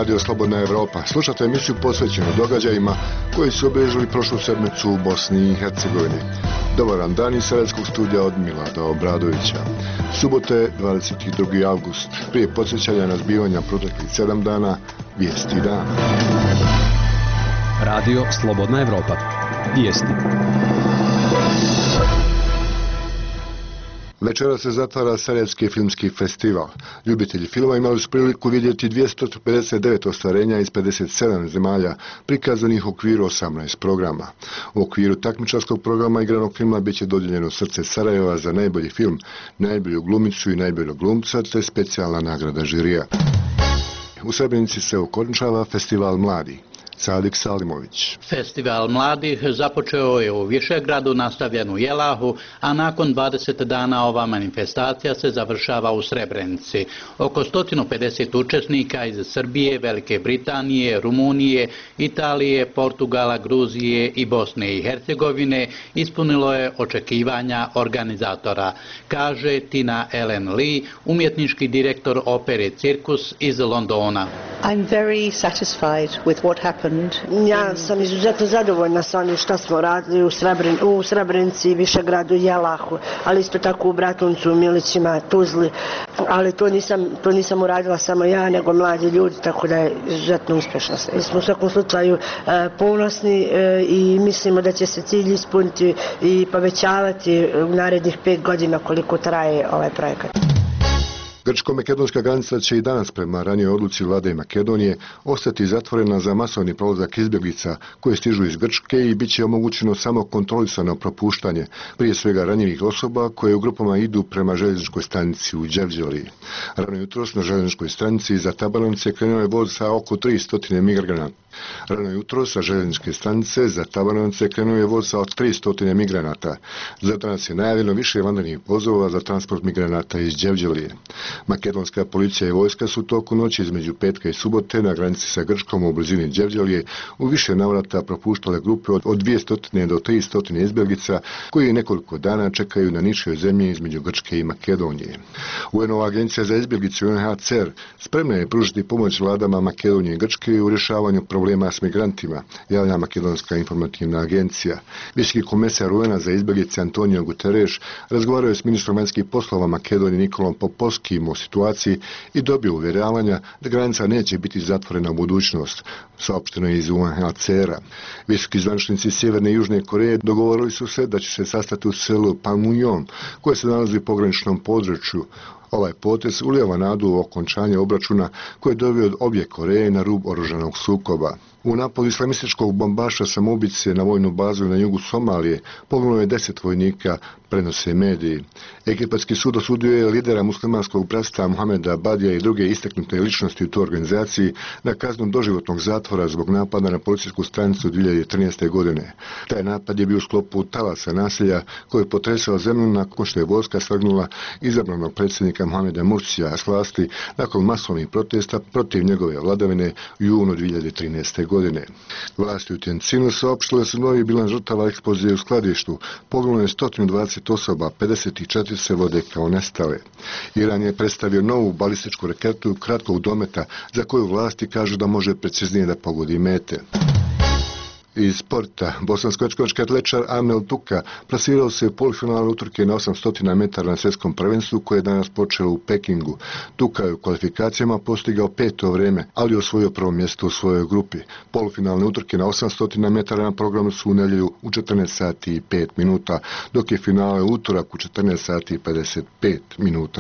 Radio Slobodna Evropa. Slušate emisiju posvećenu događajima koji su obilježili prošlu sedmicu u Bosni i Hercegovini. Dobar vam dan iz Sarajevskog studija od Milada Obradovića. Subote, 22. avgust. Prije podsjećanja na zbivanja proteklih 7 dana, vijesti dana. Radio Slobodna Evropa. Vijesti. Večera se zatvara Sarajevski filmski festival. Ljubitelji filma imali su priliku vidjeti 259 ostvarenja iz 57 zemalja, prikazanih u okviru 18 programa. U okviru takmičarskog programa igranog filma bit će dodijeljeno Srce Sarajeva za najbolji film, najbolju glumicu i najboljeg glumca, te specijalna nagrada žirija. U Srebrenici se okončava Festival mladih. Sadik Salimović. Festival mladih započeo je u Višegradu, nastavljen u Jelahu, a nakon 20 dana ova manifestacija se završava u Srebrenici. Oko 150 učesnika iz Srbije, Velike Britanije, Rumunije, Italije, Portugala, Gruzije i Bosne i Hercegovine ispunilo je očekivanja organizatora, kaže Tina Ellen Lee, umjetnički direktor opere Cirkus iz Londona. I'm very satisfied with what happened. Ja sam izuzetno zadovoljna sa onim što smo radili u Srebrenici, Višegradu, Jelahu, ali isto tako u Bratuncu, Milićima, Tuzli, ali to nisam uradila samo ja, nego mladi ljudi, tako da je izuzetno uspješno. Mi smo u svakom slučaju ponosni i mislimo da će se cilj ispuniti i povećavati u narednih 5 godina koliko traje ovaj projekat. Grčko-makedonska granica će i danas prema ranijoj odluci vlade Makedonije ostati zatvorena za masovni prolazak izbjeglica koje stižu iz Grčke i bit će omogućeno samo kontrolisano propuštanje, prije svega ranjivih osoba koje u grupama idu prema željezničkoj stanici u Đevđeliji. Rano jutros na željezničkoj stanici za Tabanovce krenuo je voz sa oko 300 migranata. Rano jutro sa željezničke stanice za Tabanovce krenuo je voz sa od 300 migranata. Za danas je najavljeno više vanrednih vozova za transport migranata iz Đevđelije. Makedonska policija i vojska su toku noći između petka i subote na granici sa Grčkom u blizini Đevđelije u više navrata propuštale grupe od 200 do 300 izbjeglica koji nekoliko dana čekaju na ničoj zemlji između Grčke i Makedonije. UN-ova agencija za izbjeglice UNHCR spremna je pružiti pomoć vladama Makedonije i Grčke u rješavanju problema s migrantima, javlja Makedonska informativna agencija. Visoki komesar UN-a za izbjeglice Antonio Guterres razgovarao je s ministrom vanjskih poslova Makedonije Nikolom Popovskim o situaciji i dobio uvjeravanja da granica neće biti zatvorena u budućnost, saopšteno je iz UNHCR-a. Visoki zvaničnici Sjeverne i Južne Koreje dogovorili su se da će se sastati u selu Panmunjom, koje se nalazi u pograničnom području. Ovaj potez ulijeva nadu u okončanje obračuna koje je doveo obje Koreje na rub oružanog sukoba. U napadu islamističkog bombaša samoubice na vojnu bazu na jugu Somalije poginulo je 10 vojnika, prenose mediji. Egipatski sud osudio je lidera muslimanskog bratstva Muhameda Badija i druge istaknute ličnosti u toj organizaciji na kaznu doživotnog zatvora zbog napada na policijsku stanicu 2013. godine. Taj napad je bio u sklopu talasa nasilja koji je potresao zemlju nakon što je vojska svrgnula izabranog predsjednika Mohameda Mursija s vlasti nakon masovnih protesta protiv njegove vladavine u junu 2013. godine. Vlasti u Tjencinu saopštile su novi bilan žrtava eksplozije u skladištu. Poginulo je 120 osoba, 54 se vode kao nestale. Iran je predstavio novu balističku raketu kratkog dometa za koju vlasti kažu da može preciznije da pogodi mete. Iz sporta, bosansko-hercegovački atletičar Amel Tuka plasirao se u polufinalu utrke na 800 metara na svjetskom prvenstvu koje je danas počelo u Pekingu. Tuka je u kvalifikacijama postigao 5. vrijeme, ali osvojio prvo mjesto u svojoj grupi. Polufinalne utrke na 800 metara na programu su u nedjelju u 14 sati i 5 minuta, dok je finale utorak u 14 sati i 55 minuta.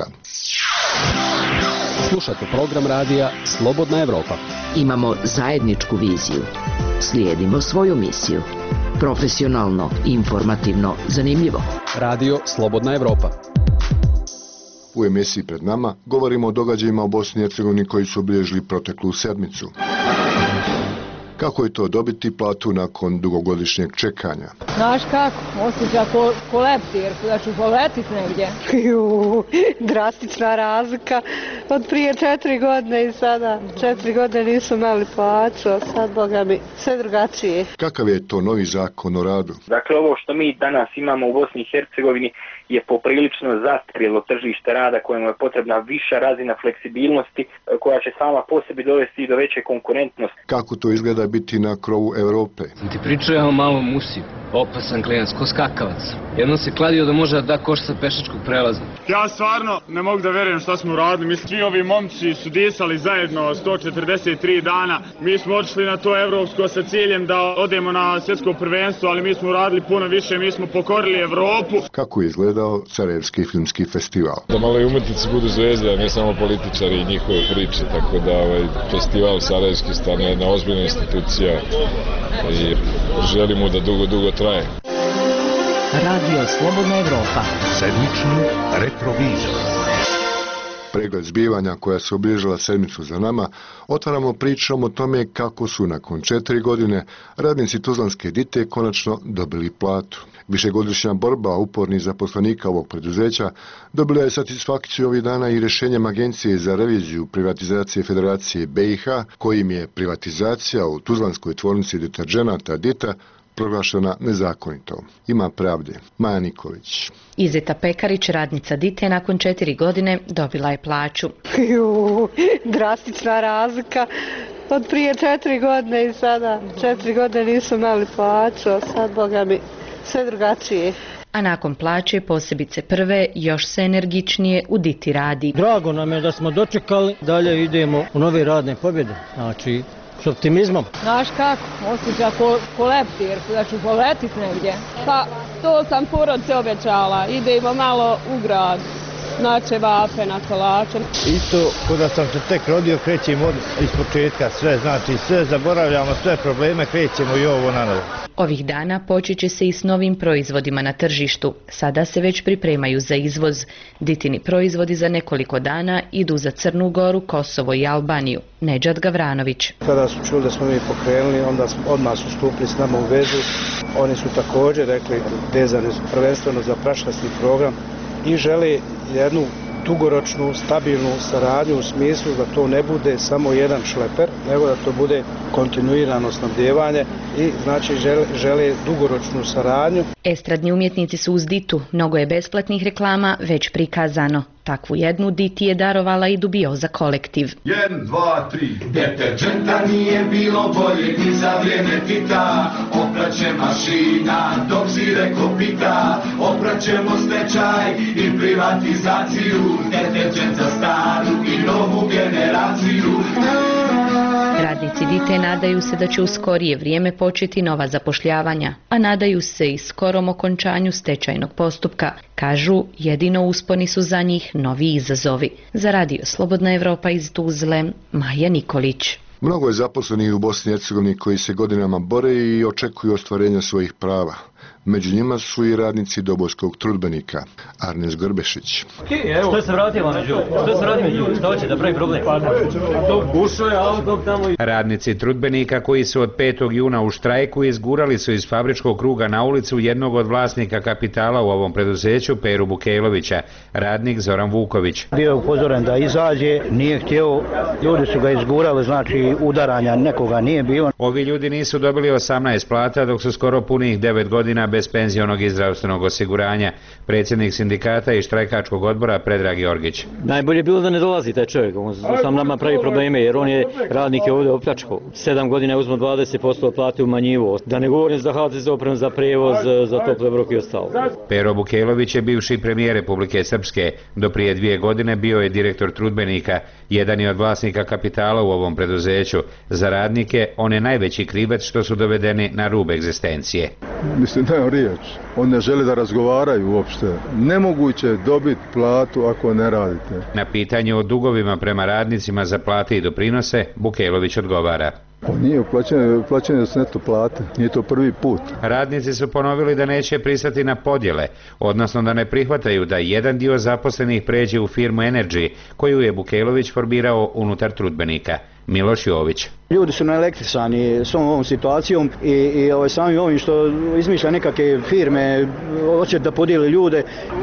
Slušate program radija Slobodna Evropa. Imamo zajedničku viziju. Slijedimo svoju misiju. Profesionalno, informativno, zanimljivo. Radio Slobodna Evropa. U emisiji pred nama govorimo o događajima u Bosni i Hercegovini koji su obilježili proteklu sedmicu. Kako je to dobiti platu nakon dugogodišnjeg čekanja? Znaš kako, osjeća ko leptir, da ću poletiti negdje. Drastična razlika od prije 4 godine i sada. 4 godine nisu imali plaću, a sad, Boga mi, sve drugačije. Kakav je to novi zakon o radu? Dakle, ovo što mi danas imamo u Bosni i Hercegovini je poprilično zastarjelo tržište rada kojemu je potrebna viša razina fleksibilnosti koja će sama po sebi dovesti i do veće konkurentnosti. Kako to izgleda biti na krovu Europe? Ti pričao malo musi, opasan klijent, ko skakavac. Jednom se kladio da može da koš sa pešačkog prelaza. Ja stvarno ne mogu da verujem šta smo uradili. Mislim, svi ovi momci su disali zajedno 143 dana. Mi smo odšli na to evropsko sa ciljem da odemo na svjetsko prvenstvo, ali mi smo uradili puno više, mi smo pokorili Evropu. Kako je izgledao Sarajevski filmski festival? Da malo i umetnici budu zvezde, a ne samo političari i njihove priče, tako da festival Sarajevski stane jedna ozbiljna institucija i želimo da dugo traje. Radio Slobodna Evropa. Sedmični retrovizor. Pregled zbivanja koja su obilježila sedmicu za nama, otvaramo pričom o tome kako su nakon 4 godine radnici Tuzlanske Dite konačno dobili platu. Višegodišnja borba upornih zaposlenika ovog preduzeća dobila je satisfakciju ovih dana i rješenjem Agencije za reviziju privatizacije Federacije BiH, kojim je privatizacija u Tuzlanskoj tvornici deterdženata Dita proglašena nezakonitom. Ima pravde. Maja Nikolić. Izeta Pekarić, radnica Dite, nakon 4 godine dobila je plaću. Drastična razlika. Od prije 4 godine i sada 4 godine nisu imali plaću, a sad, Boga mi, sve drugačije. A nakon plaće, posebice prve, još se energičnije u Diti radi. Drago nam je da smo dočekali, dalje idemo u nove radne pobjede. Znači, s optimizmom. Znaš kako, osjeća ko leptir, da ću poletit negdje. Pa, to sam porodice obećala, idemo malo u grad, na ćevape, na kolače. Isto, kada sam se tek rodio, krećemo iz početka sve, znači sve zaboravljamo, sve probleme, krećemo i ovo na novo. Ovih dana počet će se i s novim proizvodima na tržištu. Sada se već pripremaju za izvoz. Ditini proizvodi za nekoliko dana idu za Crnu Goru, Kosovo i Albaniju. Nedžad Gavranović. Kada su čuli da smo mi pokrenuli, onda odmah su stupili s nama u vezu. Oni su također rekli, vezani su prvenstveno za prašasti program i žele jednu dugoročnu, stabilnu saradnju u smislu da to ne bude samo jedan šleper, nego da to bude kontinuirano snabdijevanje i znači žele dugoročnu saradnju. Estradni umjetnici su uz Ditu, mnogo je besplatnih reklama već prikazano. Takvu jednu Diti je darovala i Dubioza kolektiv. 1, 2, 3. Deterdženta nije bilo boljeg ni za vrijeme Tita. Opraće mašina dok si reko pita. Opraćemo stečaj i privatizaciju. Deterdžent za staru i novu generaciju. Radnici Dite nadaju se da će u skorije vrijeme početi nova zapošljavanja, a nadaju se i skorom okončanju stečajnog postupka. Kažu, jedino usponi su za njih novi izazovi. Za Radio Slobodna Evropa iz Tuzle, Maja Nikolić. Mnogo je zaposlenih u Bosni i Hercegovini koji se godinama bore i očekuju ostvarenja svojih prava. Među njima su i radnici Dobojskog trudbenika, Arnes Grbešić. Što se vratilo među? Što hoće da pravi problem? Radnici trudbenika koji su od 5. juna u štrajku izgurali su iz fabričkog kruga na ulicu jednog od vlasnika kapitala u ovom preduzeću, Peru Bukejlovića, radnik Zoran Vuković. Bio je upozoren da izađe, nije htio, ljudi su ga izgurali, znači udaranja nekoga nije bilo. Ovi ljudi nisu dobili 18 plata dok su skoro punih 9 godina bez penzionog i zdravstvenog osiguranja. Predsjednik sindikata i štrajkačkog odbora Predrag Jorgić. Najbolje je bilo da ne dolazi taj čovjek, on sam nama pravi probleme jer on je radnik je ovdje opljačkao. 7 godina je uzmo 20% plate umanjivo. Da ne govorim za HZZ opremu, za prevoz, za tople obroke i ostalo. Pero Bukejlović je bivši premijer Republike Srpske. Do prije 2 godine bio je direktor trudbenika. Jedan je od vlasnika kapitala u ovom preduzeću. Za radnike on je najveći krivac što su dovedeni na rub egzistencije. Mislim da je riječ. On ne želi da razgovaraju uopšte. Nemoguće je dobiti platu ako ne radite. Na pitanje o dugovima prema radnicima za plate i doprinose, Bukejlović odgovara. Nije uplaćeno da se neto plate. Nije to prvi put. Radnici su ponovili da neće pristati na podjele, odnosno da ne prihvataju da jedan dio zaposlenih pređe u firmu Energy, koju je Bukejlović formirao unutar trudbenika. Miloš Jović. Ljudi su naelektrisani svom ovom situacijom i samim ovim što izmišlja nekakve firme, hoće da podijeli ljude.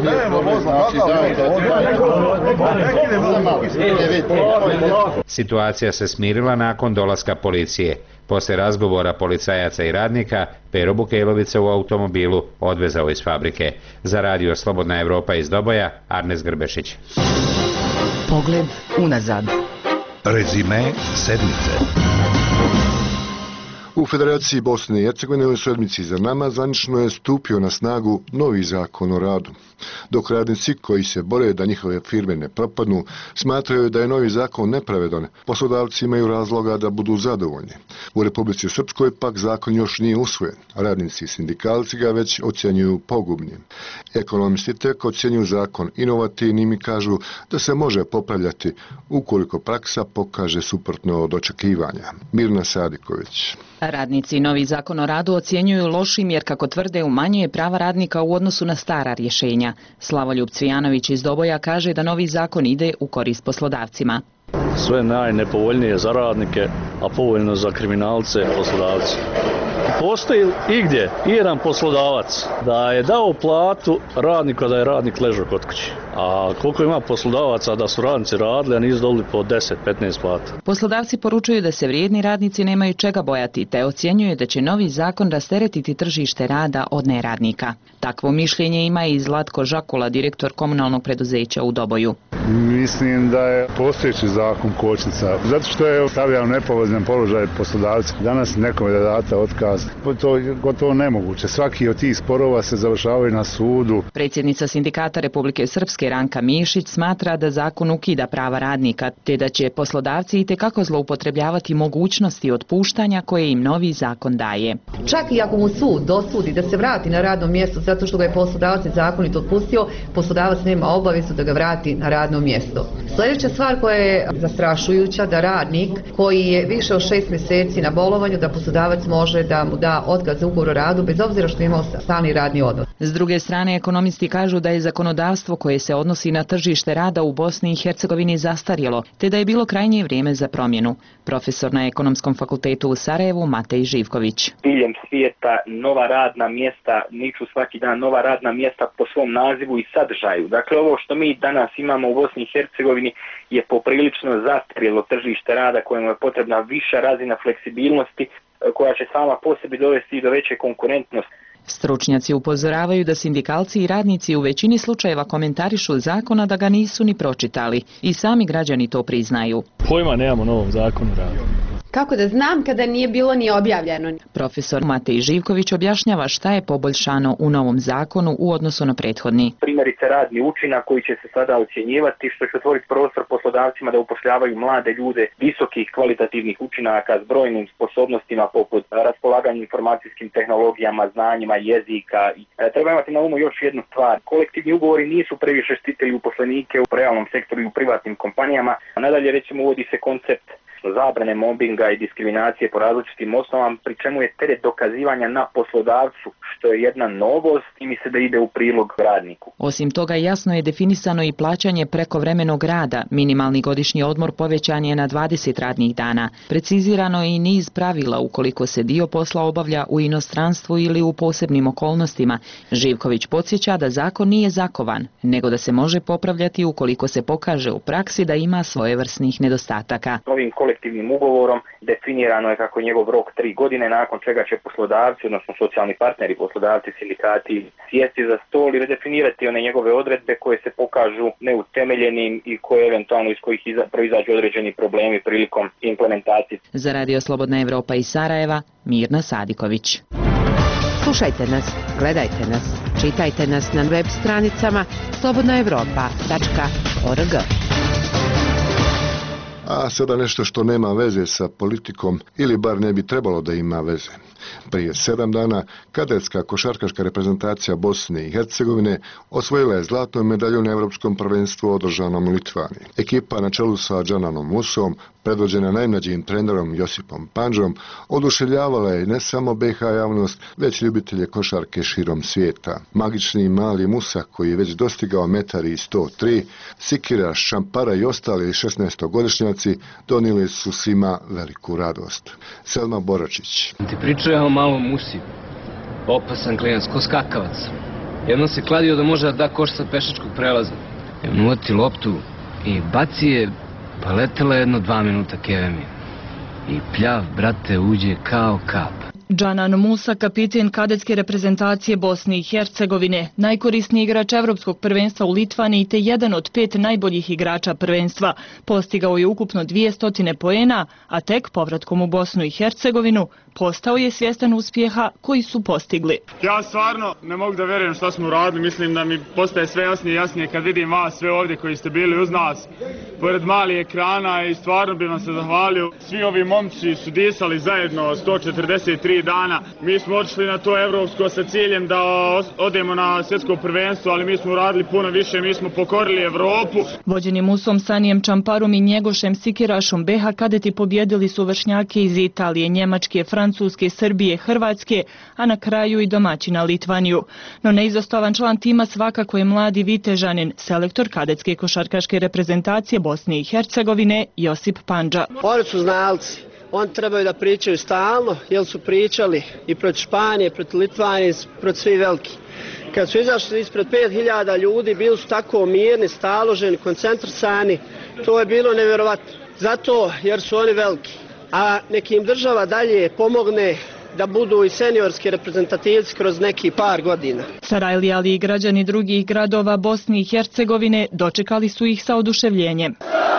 Situacija se smirila nakon dolaska policije. Poslije razgovora policajaca i radnika, Pero Bukejlovića u automobilu odvezao iz fabrike. Za radio Slobodna Evropa iz Doboja, Arnes Grbešić. Pogled unazad. Rezime sedmice. U Federaciji Bosne i Hercegovine u sedmici za nama zvanično je stupio na snagu novi zakon o radu. Dok radnici koji se bore da njihove firme ne propadnu, smatraju da je novi zakon nepravedan, poslodavci imaju razloga da budu zadovoljni. U Republici Srpskoj pak zakon još nije usvojen, a radnici i sindikalci ga već ocjenjuju pogubnim. Ekonomisti tek ocjenjuju zakon inovativnim i kažu da se može popravljati ukoliko praksa pokaže suprotno od očekivanja. Mirna Sadiković. Radnici novi zakon o radu ocjenjuju lošim jer, kako tvrde, umanjuje prava radnika u odnosu na stara rješenja. Slavoljub Cvijanović iz Doboja kaže da novi zakon ide u korist poslodavcima. Sve najnepovoljnije za radnike, a povoljno za kriminalce poslodavci. Postoji igdje jedan poslodavac da je dao platu radniku da je radnik ležao kod kuće. A koliko ima poslodavaca da su radnici radili, a nisu dobili po 10-15 plata. Poslodavci poručuju da se vrijedni radnici nemaju čega bojati, te ocjenjuju da će novi zakon rasteretiti tržište rada od neradnika. Takvo mišljenje ima i Zlatko Žakula, direktor komunalnog preduzeća u Doboju. Mislim da je postojeći zakon kočnica, zato što je stavljao nepovoljan položaj poslodavci. Danas nekome da date otkaz, to je gotovo nemoguće. Svaki od tih sporova se završavaju na sudu. Predsjednica Sindikata Republike Srpske Ranka Mišić smatra da zakon ukida prava radnika, te da će poslodavci itekako zloupotrebljavati mogućnosti otpuštanja koje im novi zakon daje. Čak i ako mu sud dosudi da se vrati na radno mjesto zato što ga je poslodavac nezakonito otpustio, poslodavac nema obavezu da ga vrati na radno mjesto. Sljedeća stvar koja je zastrašujuća, da radnik koji je više od 6 mjeseci na bolovanju, da poslodavac može da mu da otkaz za ugovor o radu bez obzira što je imao stalni radni odnos. S druge strane, ekonomisti kažu da je zakonodavstvo koje se odnosi na tržište rada u Bosni i Hercegovini zastarjelo, te da je bilo krajnje vrijeme za promjenu. Profesor na Ekonomskom fakultetu u Sarajevu Matej Živković. Diljem svijeta nova radna mjesta, niču svaki dan nova radna mjesta po svom nazivu i sadržaju. Dakle, ovo što mi danas imamo u Bosni i Hercegovini je poprilično zastarjelo tržište rada kojemu je potrebna viša razina fleksibilnosti koja će sama po sebi dovesti do veće konkurentnosti. Stručnjaci upozoravaju da sindikalci i radnici u većini slučajeva komentarišu zakona da ga nisu ni pročitali i sami građani to priznaju. Pojma nemamo novom zakonu rada. Kako da znam kada nije bilo ni objavljeno? Profesor Matej Živković objašnjava šta je poboljšano u novom zakonu u odnosu na prethodni. Primjerice radni učinak koji će se sada ocjenjivati, što će otvoriti prostor poslodavcima da upošljavaju mlade ljude visokih kvalitativnih učinaka s brojnim sposobnostima poput raspolaganja informacijskim tehnologijama, znanjima, jezika. Treba imati na umu još jednu stvar. Kolektivni ugovori nisu previše štitili uposlenike u realnom sektoru i u privatnim kompanijama. Nadalje, recimo, uvodi se koncept zabrane mobinga i diskriminacije po različitim osnovama, pri čemu je teret dokazivanja na poslodavcu, što je jedna novost i mi se da ide u prilog radniku. Osim toga, jasno je definisano i plaćanje prekovremenog rada. Minimalni godišnji odmor povećan je na 20 radnih dana. Precizirano je i niz pravila ukoliko se dio posla obavlja u inostranstvu ili u posebnim okolnostima. Živković podsjeća da zakon nije zakovan, nego da se može popravljati ukoliko se pokaže u praksi da ima svojevrsnih nedostataka. Novim kolektivnim ugovorom definirano je kako je njegov rok 3 godine, nakon čega će poslodavci, odnosno socijalni partneri, poslodavci, sindikati sjesti za stol i redefinirati one njegove odredbe koje se pokažu neutemeljenim i koje eventualno iz kojih proizađu određeni problemi prilikom implementacije. Za Radio Slobodna Evropa iz Sarajeva, Mirna Sadiković. Slušajte nas, gledajte nas, čitajte nas na web stranicama slobodnaevropa.org. A sada nešto što nema veze sa politikom ili bar ne bi trebalo da ima veze. Prije 7 dana kadetska košarkaška reprezentacija Bosne i Hercegovine osvojila je zlatnu medalju na Europskom prvenstvu održanom u Litvaniji. Ekipa na čelu sa Džananom Musom predvođena najmlađim trenerom Josipom Pandžom, oduševljavala je ne samo BiH javnost, već ljubitelje košarke širom svijeta. Magični mali Musa, koji je već dostigao 1,103 m, Sikira, Šampara i ostali 16-godišnjaci donijeli su svima veliku radost. Selma Boračić. Ti pričao o malom Musi, opasan klinac, ko skakavac. Jednom se kladio da može da koš sa pešačkog prelaza. Jednom uvati loptu i baci je, pa letela jedno 2 minuta kevemi. I pljav, brate, uđe kao kap. Džanan Musa, kapiten kadetske reprezentacije Bosne i Hercegovine, najkorisniji igrač Evropskog prvenstva u Litvaniji te jedan od 5 najboljih igrača prvenstva. Postigao je ukupno 200 poena, a tek povratkom u Bosnu i Hercegovinu postao je svjestan uspjeha koji su postigli. Ja stvarno ne mogu da vjerujem šta smo uradili, mislim da mi postaje sve jasnije i jasnije kad vidim vas sve ovdje koji ste bili uz nas, pored malih ekrana, i stvarno bih vam se zahvalio. Svi ovi momci su disali zajedno 143 dana. Mi smo otišli na to evropsko sa ciljem da odemo na svjetsko prvenstvo, ali mi smo uradili puno više, mi smo pokorili Evropu. Vođeni Musom, Sanijem Čamparom i Njegošem Sikirašom, BiH kadeti pobjedili su vršnjake iz Italije, Njemačke, Francuske, Srbije, Hrvatske, a na kraju i domaćina Litvaniju. No neizostavan član tima svakako je mladi Vitežanin, selektor kadetske košarkaške reprezentacije Bosne i Hercegovine Josip Pandža. Oni su znalci. Oni trebaju da pričaju stalno, jer su pričali i protiv Španije, protiv Litvanije, protiv svi veliki. Kad su izašli ispred 5000 ljudi, bili su tako mirni, staloženi, koncentrisani, to je bilo nevjerovatno. Zato jer su oni veliki. A nekim država dalje pomogne da budu i seniorski reprezentativci kroz neki par godina. Sarajli, ali i građani drugih gradova Bosne i Hercegovine dočekali su ih sa oduševljenjem.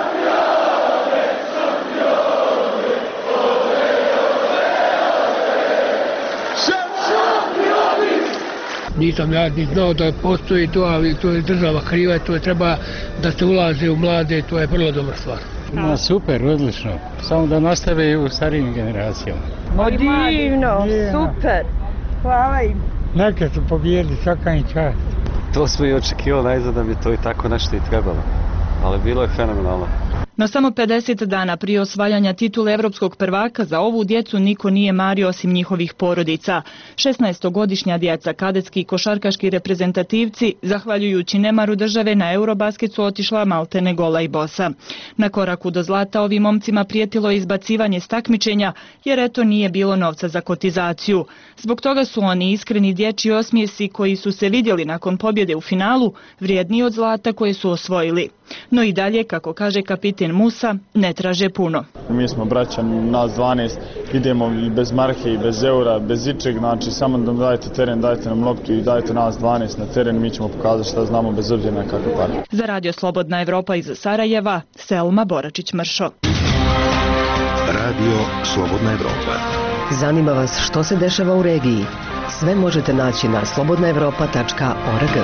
Nisam ja ni znao da postoji to, ali to je država kriva, to je treba da se ulaže u mlade, to je vrlo dobra stvar. No, super, odlično. Samo da nastave u starijim generacijama. Divno, super. Hvala im. Neka su pobjedili, svaka im čast. To smo i očekivali najzad da bi to i tako nešto i trebalo, ali bilo je fenomenalno. No samo 50 dana prije osvajanja titule evropskog prvaka za ovu djecu niko nije mario osim njihovih porodica. 16-godišnja djeca, kadetski košarkaški reprezentativci, zahvaljujući nemaru države na Eurobasket su otišla maltene gola i bosa. Na koraku do zlata ovim momcima prijetilo je izbacivanje s takmičenja, jer eto nije bilo novca za kotizaciju. Zbog toga su oni iskreni dječji osmijesi koji su se vidjeli nakon pobjede u finalu vrijedniji od zlata koje su osvojili. No i dalje, kako kaže kapiten Musa, ne traže puno. Mi smo braća, nas 12, idemo i bez marke i bez eura, bez ičeg, znači samo da dajte teren, dajte nam loptu i dajte nas 12 na teren, mi ćemo pokazati šta znamo bez obzira na kakve pare. Za Radio Slobodna Evropa iz Sarajeva, Selma Boračić-Mršo. Radio Slobodna Evropa. Zanima vas što se dešava u regiji? Sve možete naći na slobodnaevropa.org.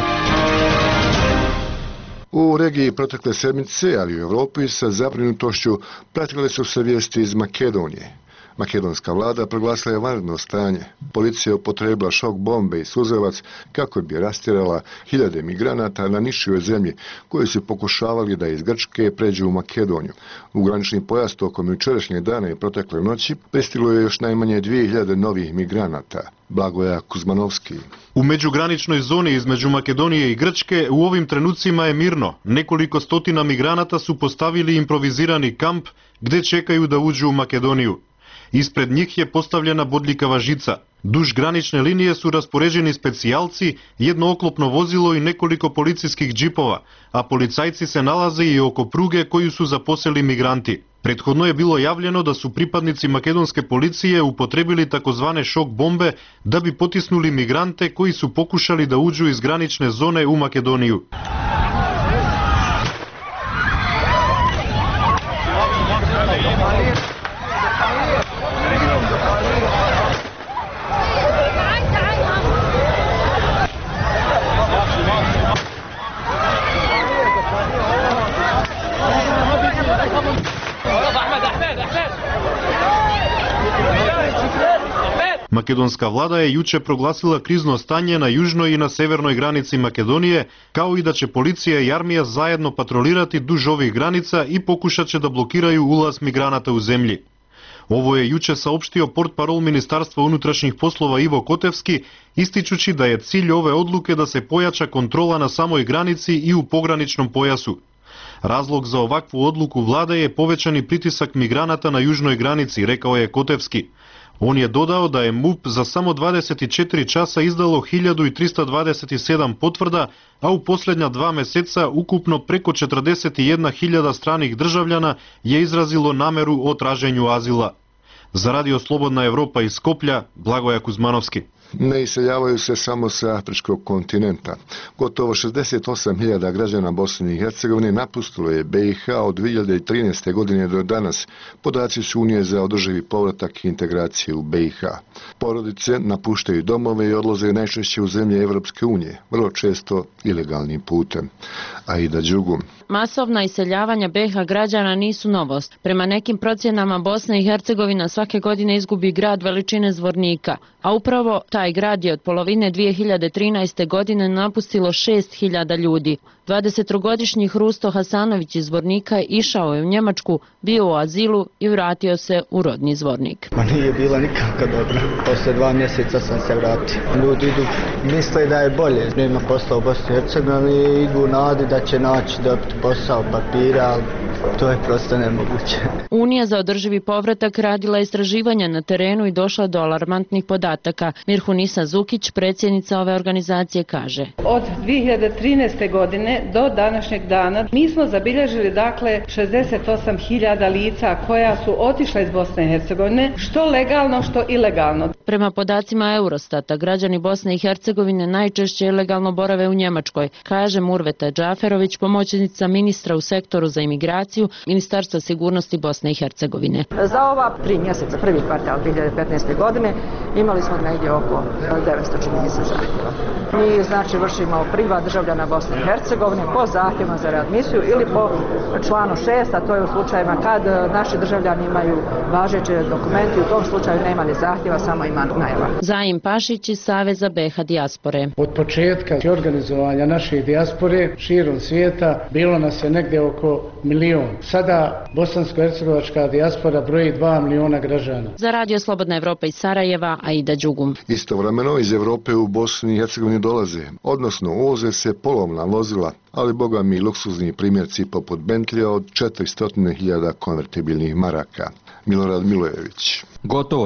U regiji protekle sedmice, ali i u Europi, sa zabrinutošću pratile su se vijesti iz Makedonije. Makedonska vlada proglasila je vanredno stanje. Policija upotrijebila šok bombe i suzavac kako bi rastjerala hiljade migranata na nižoj zemlji koji su pokušavali da iz Grčke pređu u Makedoniju. U granični pojas tokom jučerašnjeg dana i protekle noći pristiglo je još najmanje 2000 novih migranata. Blagoja Kuzmanovski. U međugraničnoj zoni između Makedonije i Grčke u ovim trenucima je mirno. Nekoliko stotina migranata su postavili improvizirani kamp gdje čekaju da uđu u Makedoniju. Ispred njih je postavljena bodljikava žica. Duž granične linije su raspoređeni specijalci, jedno oklopno vozilo i nekoliko policijskih džipova, a policajci se nalaze i oko pruge koju su zaposeli migranti. Prethodno je bilo javljeno da su pripadnici makedonske policije upotrebili takozvane šok bombe da bi potisnuli migrante koji su pokušali da uđu iz granične zone u Makedoniju. Македонска влада е јуче прогласила кризно стање на јужној и на северној граници Македонije, као и да ќе полиција и армија заедно патролирати дуж ових граница и покушаче да блокирају улаз миграната у земји. Ово е јуче саопштио портпарол Министарство унутрашних послова Иво Котевски, истичучи да е cilj ове одлуке да се појача контрола на самој граници и у пограничном појасу. Разлог за овакву одлуку влада е повеќани притисак миграната на јужној граници, рекао е Котевски. Он je dodao da je MUP za samo 24 časa izdalo 1327 potvrda, a u posljednja 2 meseca ukupno preko 41.000 stranih državljana je izrazilo nameru o traženju azila. Za Radio Slobodna Evropa iz Skoplja, Blagoja Kuzmanovski. Ne iseljavaju se samo sa afričkog kontinenta. Gotovo 68.000 građana Bosne i Hercegovine napustilo je BiH od 2013. godine do danas. Podaci su Unije za održivi povratak i integraciju u BiH. Porodice napuštaju domove i odlaze najčešće u zemlje Evropske unije, vrlo često ilegalnim putem. Aida Đugum. Masovna iseljavanja BiH građana nisu novost. Prema nekim procjenama Bosna i Hercegovina svake godine izgubi grad veličine Zvornika, a upravo taj grad je od polovine 2013. godine napustilo 6.000 ljudi. 23-godišnji Hrusto Hasanović iz Zvornika išao je u Njemačku, bio u azilu i vratio se u rodni Zvornik. Nije bilo nikako dobro. Posle 2 mjeseca sam se vratio. Ljudi idu, misle da je bolje. Nema posla u Bosni i Hercegovini i idu u nadi da će naći dobiti posao, papira, ali to je prosto nemoguće. Unija za održivi povratak radila istraživanja na terenu i došla do alarmantnih podataka. Mirhunisa Zukić, predsjednica ove organizacije, kaže: Od 2013. godine do današnjeg dana mi smo zabilježili 68.000 lica koja su otišla iz Bosne i Hercegovine, što legalno, što ilegalno. Prema podacima Eurostata, građani Bosne i Hercegovine najčešće ilegalno borave u Njemačkoj, kaže Murveta Džaferović, pomoćnica ministra u sektoru za imigraciju Ministarstva sigurnosti Bosne i Hercegovine. Za ova 3 mjeseca, prvi kvartal 2015. godine, imali smo negdje oko 900 čini se zahtjeva. Mi znači vršimo priva državljana Bosne i Hercegovine po zahtjevima za readmisiju ili po članu 6, a to je u slučajima kad naši državljani imaju važeće dokumenti, u tom slučaju nema ni zahtjeva, samo ima najava. Zaim Pašić iz Saveza BiH dijaspore. Od početka organizovanja naše dijaspore širom svijeta bilo nas je negdje oko 1 milion. Sada bosansko-hercegovačka dijaspora broji 2 miliona građana. Za Radio Slobodna Evropa iz Sarajeva, Aida Đugum. Istovremeno iz Evrope u Bosni i Hercegovini dolaze, odnosno uvoze se polovna vozila, ali boga mi luksuzni primjerci poput Bentlija od 400.000 konvertibilnih maraka. Milorad Milojević. Gotovo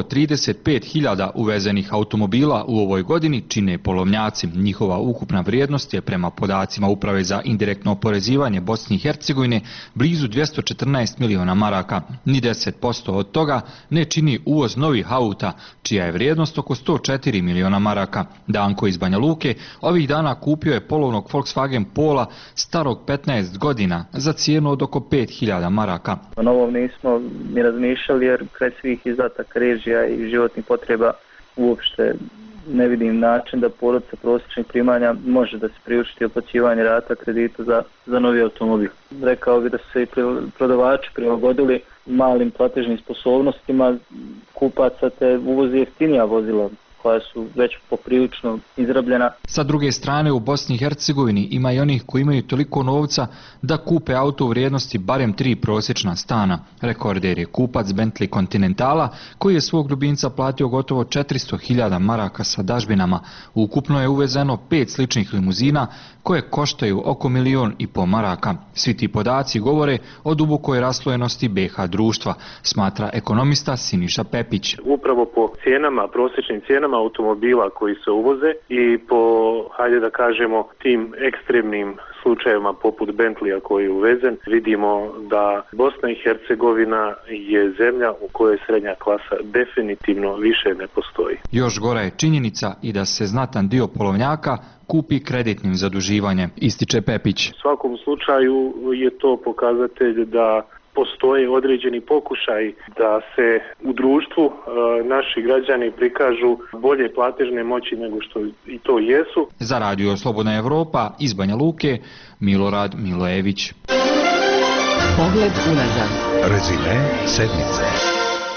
35.000 uvezenih automobila u ovoj godini čine polovnjaci. Njihova ukupna vrijednost je prema podacima Uprave za indirektno oporezivanje Bosne i Hercegovine blizu 214 miliona maraka. Ni 10% od toga ne čini uvoz novih auta, čija je vrijednost oko 104 miliona maraka. Danko iz Banja Luke ovih dana kupio je polovnog Volkswagen Pola starog 15 godina za cijenu od oko 5.000 maraka. O novom nismo ni razmišljali jer kraj svih izdataka režija i životnih potreba uopšte ne vidim način da porodica prosječnih primanja može da se priučiti otplaćivanje rata kredita za novi automobil. Rekao bih da su se i prodavači prilagodili malim platežnim sposobnostima kupaca te uvozi jeftinija vozila koja su već poprilično izrabljena. Sa druge strane, u Bosni i Hercegovini ima i onih koji imaju toliko novca da kupe auto u vrijednosti barem 3 prosječna stana. Rekorder je kupac Bentley Continentala koji je svog ljubimca platio gotovo 400.000 maraka sa dažbinama. Ukupno je uvezeno 5 sličnih limuzina koje koštaju oko 1,5 miliona maraka. Svi ti podaci govore o dubokoj raslojenosti BiH društva, smatra ekonomista Siniša Pepić. Upravo po cijenama, prosječnim cijenama automobila koji se uvoze i po, hajde da kažemo, tim ekstremnim slučajevima poput Bentleya koji je uvezen, vidimo da Bosna i Hercegovina je zemlja u kojoj srednja klasa definitivno više ne postoji. Još gora je činjenica i da se znatan dio polovnjaka kupi kreditnim zaduživanjem, ističe Pepić. U svakom slučaju je to pokazatelj da postoje određeni pokušaj da se u društvu naši građani prikažu bolje platežne moći nego što i to jesu. Za Radio Slobodna Evropa iz Banja Luke, Milorad Milojević. Pogled unazad. Rezime sedmice.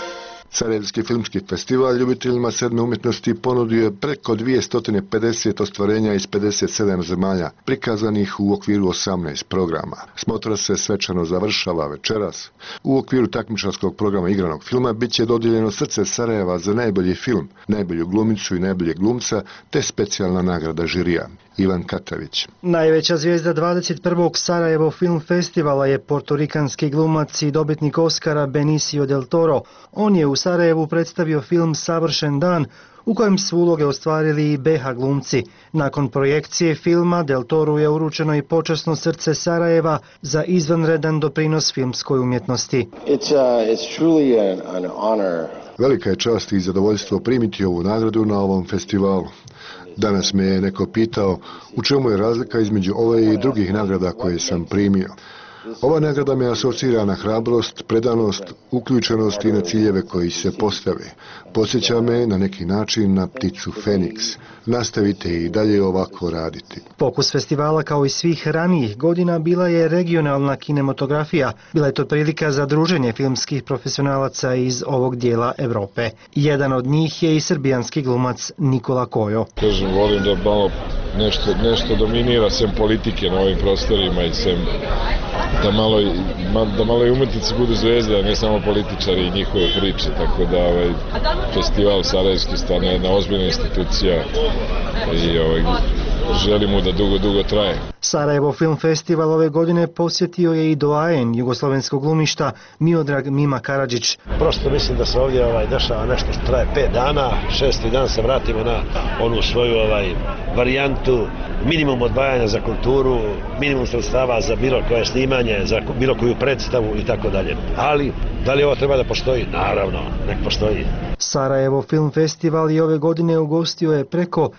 Sarajevski filmski festival ljubiteljima sedme umjetnosti ponudio je preko 250 ostvarenja iz 57 zemalja, prikazanih u okviru 18 programa. Smotra se svečano završava večeras. U okviru takmičarskog programa igranog filma bit će dodijeljeno Srce Sarajeva za najbolji film, najbolju glumicu i najboljeg glumca, te specijalna nagrada žirija. Ivan Katavić. Najveća zvijezda 21. Sarajevo Film Festivala je portorikanski glumac i dobitnik Oscara Benicio del Toro. On je u Sarajevu predstavio film Savršen dan, u kojem su uloge ostvarili i BH glumci. Nakon projekcije filma Del Toru je uručeno i počasno Srce Sarajeva za izvanredan doprinos filmskoj umjetnosti. It's truly an honor. Velika je čast i zadovoljstvo primiti ovu nagradu na ovom festivalu. Danas me je neko pitao u čemu je razlika između ove i drugih nagrada koje sam primio. Ova nagrada me asocira na hrabrost, predanost, uključenost i na ciljeve koji se postave. Podsjeća me na neki način na pticu Feniks. Nastavite i dalje ovako raditi. Fokus festivala kao i svih ranijih godina bila je regionalna kinematografija. Bila je to prilika za druženje filmskih profesionalaca iz ovog dijela Europe. Jedan od njih je i srbijanski glumac Nikola Kojo. Kažem, volim da malo nešto dominira sem politike na ovim prostorima i sem da malo i umetnici budu zvezde, a ne samo političari i njihove priče, tako da festival Sarajevski stvarno je jedna ozbiljna institucija i želim mu da dugo traje. Sarajevo Film Festival ove godine posjetio je i doajen jugoslovenskog glumišta Miodrag Mima Karadžić. Prosto mislim da se ovdje dešava nešto što traje 5 dana, 6. dan se vratimo na onu svoju varijantu, minimum odvajanja za kulturu, minimum sredstava za bilo koje snimanje, za bilo koju predstavu i tako dalje. Ali, da li ovo treba da postoji? Naravno, nek postoji. Sarajevo Film Festival i ove godine ugostio je preko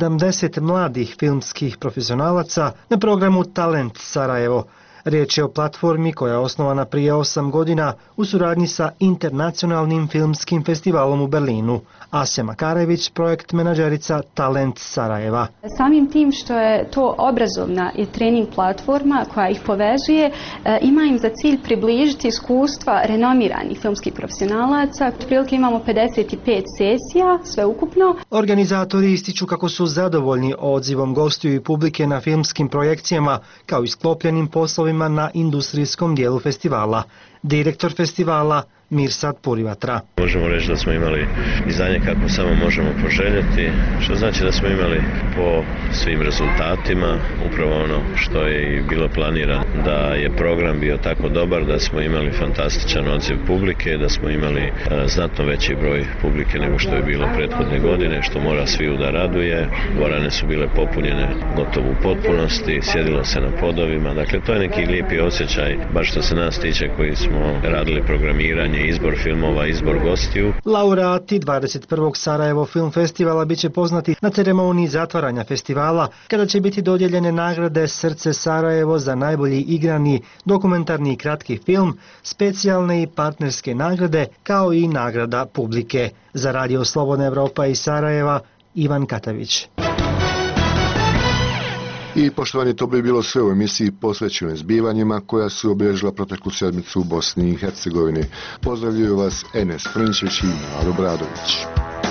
70 mladih filmskih profesionalaca na programu Talent Sarajevo. Riječ je o platformi koja je osnovana prije 8 godina u suradnji sa Internacionalnim filmskim festivalom u Berlinu. Asja Makarević, projekt menadžerica Talent Sarajeva. Samim tim što je to obrazovna i trening platforma koja ih povezuje, ima im za cilj približiti iskustva renomiranih filmskih profesionalaca. Otprilike imamo 55 sesija, sve ukupno. Organizatori ističu kako su zadovoljni odzivom gostiju i publike na filmskim projekcijama, kao i sklopljenim poslovima na industrijskom dijelu festivala. Direktor festivala Mirsad Purivatra. Možemo reći da smo imali izdanje kako samo možemo poželjeti, što znači da smo imali po svim rezultatima upravo ono što je i bilo planirano, da je program bio tako dobar, da smo imali fantastičan odziv publike, da smo imali znatno veći broj publike nego što je bilo prethodne godine, što mora sviju da raduje. Dvorane su bile popunjene gotovo u potpunosti, sjedilo se na podovima, dakle to je neki lijepi osjećaj, baš što se nas tiče koji smo radili programiranje, izbor filmova, izbor gostiju. Laureati 21. Sarajevo Film Festivala bit će poznati na ceremoniji zatvaranja festivala, kada će biti dodijeljene nagrade Srce Sarajevo za najbolji igrani dokumentarni i kratki film, specijalne i partnerske nagrade, kao i nagrada publike. Za Radio Slobodna Evropa iz Sarajeva, Ivan Katavić. I poštovani, to bi bilo sve u emisiji posvećenoj zbivanjima koja su obilježila proteklu sedmicu u Bosni i Hercegovini. Pozdravljaju vas Enes Frnčić i Maro Bradović.